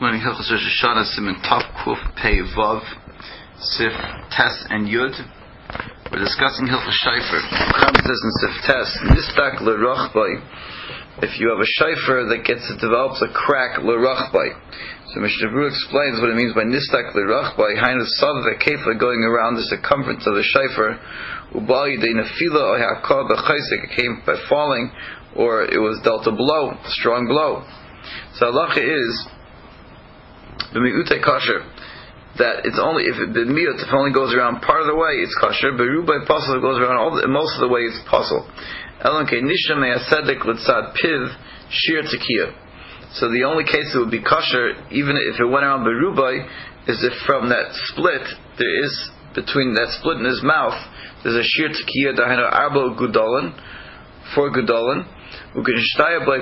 learning Hilchos Rosh Hashanah Siman Tav Kuf Pei Vav Sif Tes and Yud. We're discussing Hilchos Shofar. Chacham says in Sif Tes, Nistak L'Rachbai. If you have a shofar that develops a crack L'Rachbai. So Mishnah Berurah explains what it means by Nistak L'Rachbai. Hainu Sav Ve'Kefa going around the circumference of the shofar. Ubal Yidei Nefila or Ha'akah B'Chaisek. It came by falling, or it was dealt a blow, a strong blow. So halacha is the mi'ute kosher, that it's only if the mi'ut if it only goes around part of the way it's kosher, but rubai pasul goes around most of the way it's pasul. Elon ke nisha me'asedek l'tzad piv shir tekiah. So the only case it would be kosher, even if it went around berubai, is if from that split there is between that split in his mouth there's a shir tekiah dahino arbo gudolan, 4 gudolan. So now, if there's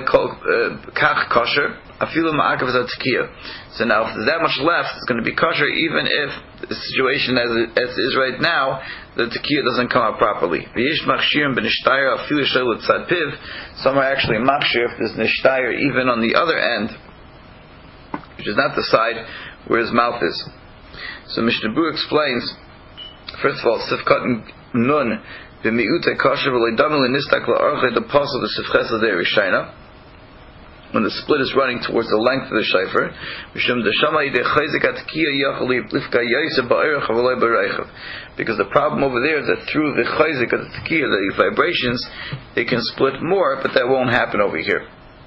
that much left, it's going to be kosher, even if the situation as it is right now, the tekiah doesn't come out properly. Some are actually machshir if there's nishtayr even on the other end, which is not the side where his mouth is. So Mishnah Berurah explains, first of all, Sifkat Nun. The mi'ute kosher v'leidamel nistak la'arche the pasul the sifchesa de'rishayna. When the split is running towards the length of the shofar, because the problem over there is that through the chayzik of the tekiah, the vibrations, it can split more, but that won't happen over here.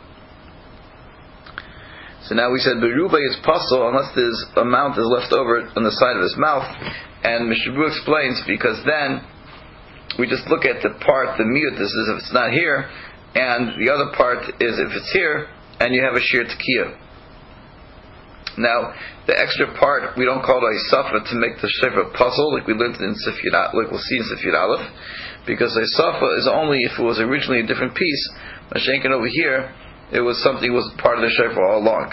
So now we said beruba is pasul unless this amount is left over on the side of his mouth, and Mishnah Berurah explains because then we just look at the part, the miut, this is if it's not here, and the other part is if it's here, and you have a shir tekiah. Now, the extra part, we don't call it a safa to make the shofar puzzle, like we learned in Sif Yud, like we'll see in Sif Yud Aleph, because a safa is only if it was originally a different piece. Mashenkin over here, it was something was part of the shofar all along.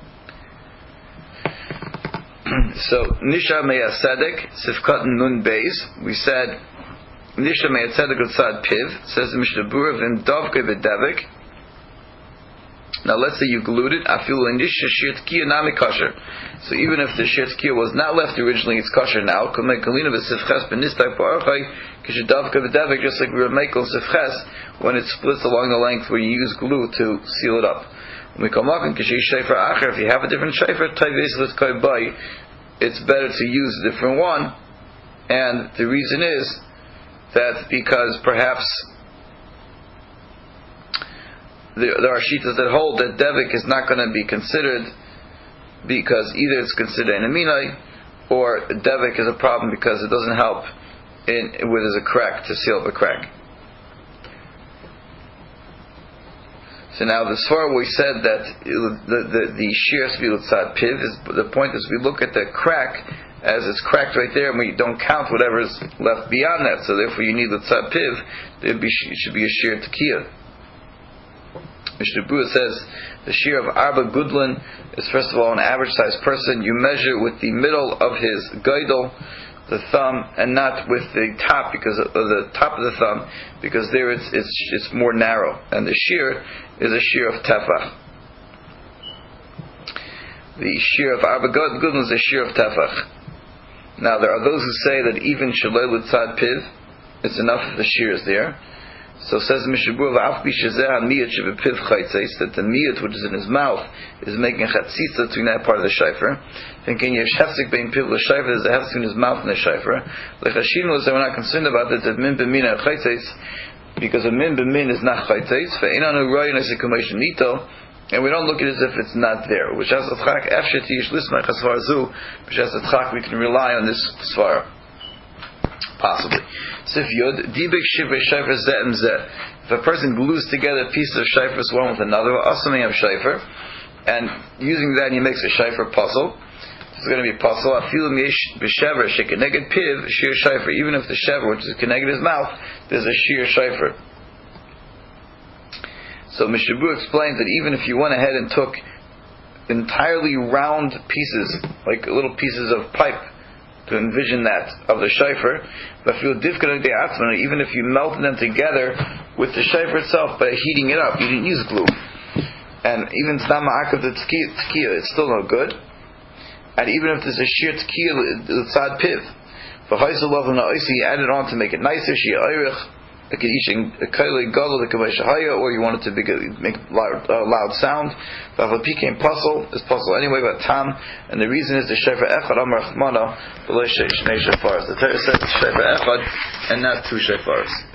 So, Nisha Meya Sedek, Sifkat Nun Beis, we said, Nisha Meya Sedek Utzad Piv, says the Mishnah Berurah, Vim Dovke V'Devik. Now let's say you glued it, Afilu Nisha Shir Tekiah Nami Kosher. So even if the Shir Tekiah was not left originally, it's kosher now. Kamei Kalina V'Sifches B'Nistak B'Archai, Kishe Dovke V'Devik, just like we were making Sifches, when it splits along the length where you use glue to seal it up. When we come up in Kishe Shofar Acher, if you have a different Shofar, it's better to use a different one, and the reason is that because perhaps there are shitas that hold that devik is not going to be considered because either it's considered an aminai or devik is a problem because it doesn't help where there's a crack to seal up a crack. So now the svara we said that the shir svilutzad piv is the point is we look at the crack as it's cracked right there, and we don't count whatever's left beyond that. So therefore, you need the tzad piv. It should be a shir tekiah. Mishnah Berurah says the shir of arba gudlin is first of all an average-sized person. You measure with the middle of his geidel, the thumb, and not with the top because of the top of the thumb, because there it's more narrow, and the shir is a shir of tefach. The shir of arba gudlin is a shir of tefach. Now there are those who say that even shalei l'tzad piv, it's enough if the shear is there. So says Mishnah Berurah, that the miyut which is in his mouth is making a chatzitza between that part of the shofar. Thinking yesh hefsek bein piv l'shofar, there's a hefsek in his mouth and the shofar. Lechashinu, so we're not concerned about that min b'min and chaytzes, because a min b'min is not chaytzes. Ve'inanu royin esek kumesh nito. And we don't look at it as if it's not there. Which has we can rely on this svara. Possibly. Sif Yud, Dibik Shivre Shofar Zeh Zeh. If a person glues together pieces of shofar one with another, also may have shofar, and using that he makes a shofar puzzle. It's going to be puzzle. Afilu Mish B'Shever Shekeneged Piv Shir Shofar. Even if the shever, which is connected his mouth, there's a shir shofar. So Mishnah Berurah explains that even if you went ahead and took entirely round pieces, like little pieces of pipe, to envision that of the shofar, but even if you melted them together with the shofar itself by heating it up, you didn't use glue. and even Tzedam Ma'akav the Tkiya, it's still no good. And even if there's a sheer Tkiya, the Tzad Piv, for Haisel Lov and Na'isi, you add it on to make it nicer, Shia Eirich, like a Kaili Gadol, the Kamesh Haya, or you want it to make loud sound. The Avapi came puzzle, is puzzle anyway, but Tam, and the reason is the Shefer Echad, Amar Chmana, the Shnei Shefaras. The Torah says Shefer Echad, and not two Shefaras.